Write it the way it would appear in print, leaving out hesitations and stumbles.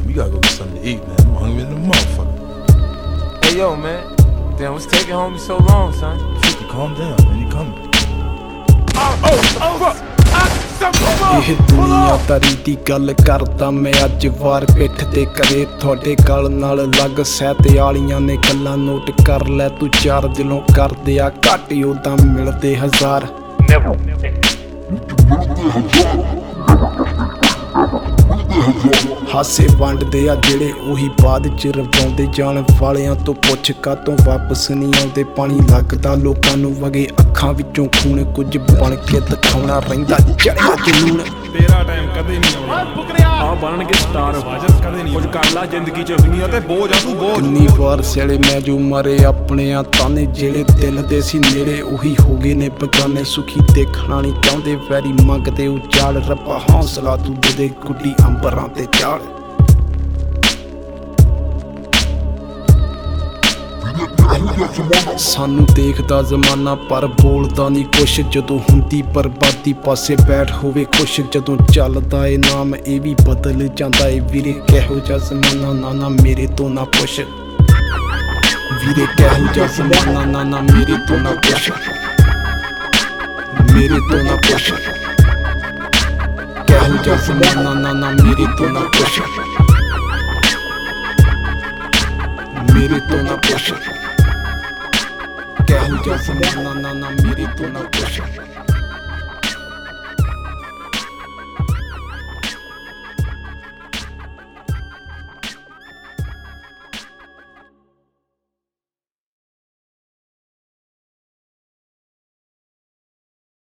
man. We gotta go get something to eat, man. I'm hungry than a motherfucker. Hey, yo, man. Damn, what's taking homie so long, son? 50, calm down, man. He coming. fuck! ਇਹ ਦੁਨੀਆਦਾਰੀ ਦੀ ਗੱਲ ਕਰਦਾ ਮੈਂ ਅੱਜ ਵਾਰ ਪਿੱਠ ਤੇ ਕਰੇ ਤੁਹਾਡੇ ਗੱਲ ਨਾਲ ਲੱਗ ਸਹਿਤ ਵਾਲੀਆਂ ਨੇ ਗੱਲਾਂ ਨੋਟ ਕਰ ਲੈ ਤੂੰ ਚਾਰ ਦਿਲੋਂ ਕਰਦੇ ਆ ਘੱਟ ਉਦਾਂ ਮਿਲਦੇ ਹਜ਼ਾਰ ਹਾਸੇ ਵੰਡਦੇ ਆ ਜਿਹੜੇ ਉਹੀ ਬਾਅਦ ਚ ਰਵਾਉਂਦੇ ਜਾਣ ਵਾਲਿਆਂ ਤੋਂ ਪੁੱਛ ਕਾਤੋਂ ਵਾਪਸ ਨਹੀਂ ਆਉਂਦੇ ਪਾਣੀ ਲੱਗਦਾ ਲੋਕਾਂ ਨੂੰ ਵਗੇ ਅੱਖਾਂ ਵਿੱਚੋਂ ਖੂਨ ਕੁਝ ਬਣ ਕੇ ਦਿਖਾਉਣਾ ਰਹਿੰਦਾ ਚੜਿਆ ਜਨੂਨ ਤੇਰਾ ਟਾਈਮ ਕਦੇ ਨਹੀਂ ਆਉਣਾ ਆ ਬਣਨਗੇ ਸਟਾਰ ਕਦੇ ਨਹੀਂ ਕੁਝ ਕਰ ਲਾ ਜ਼ਿੰਦਗੀ ਚ ਦੁਨੀਆ ਤੇ ਬੋਝ ਆ ਤੂੰ ਬੋਝ ਕਿੰਨੀ ਵਾਰ ਸਿਆਲੇ ਮੈਂ ਜੋ ਮਰੇ ਆਪਣੇ ਆ ਤਾਨੇ ਜਿਹੜੇ ਦਿਲ ਦੇ ਸੀ ਨੇੜੇ ਉਹੀ ਹੋ ਗਏ ਨੇ ਬਗਾਨੇ ਸੁਖੀ ਦੇਖਣਾ ਨਹੀਂ ਚਾਹੁੰਦੇ ਵੈਰੀ ਮੰਗਦੇ ਉਜਾੜ ਰੱਬਾ ਹੌਸਲਾ ਤੂੰ ਦੇ ਦੇ ਗੁੱਡੀ ਅੰਬਰਾਂ ਤੇ ਚਾੜ ਸਾਨੂੰ ਦੇਖਦਾ ਜ਼ਮਾਨਾ ਪਰ ਬੋਲਦਾ ਨਹੀਂ ਕੁਛ ਜਦੋਂ ਹੁੰਦੀ ਬਰਬਾਦੀ ਪਾਸੇ ਬੈਠ ਹੋਵੇ ਖੁਸ਼ ਜਦੋਂ ਚੱਲਦਾ ਏ ਨਾਮ ਇਹ ਵੀ ਬਦਲ ਜਾਂਦਾ ਏ ਵੀਰੇ ਕਿਹੋ ਜਿਹਾ ਜ਼ਮਾਨਾ ਨਾਨਾ ਮੇਰੇ ਤੋਂ ਨਾ ਪੁੱਛ ਵੀਰੇ ਕਿਹੋ ਜਿਹਾ ਜ਼ਮਾਨਾ ਨਾਨਾ ਮੇਰੇ ਤੋਂ ਨਾ ਪੁੱਛ ਮੇਰੇ ਤੋਂ ਨਾ ਪੁੱਛ ਕਿਹੋ ਜਿਹਾ ਜ਼ਮਾਨਾ ਨਾਨਾ ਮੇਰੇ ਤੋਂ ਨਾ ਪੁੱਛ ਮੇਰੇ ਤੋਂ ਨਾ ਪੁੱਛ ਕਿਹੋ ਜਿਹਾ ਜ਼ਮਾਨਾ ਨਾਨਾ ਮੇਰੇ ਤੋਂ ਨਾ ਪੁੱਛ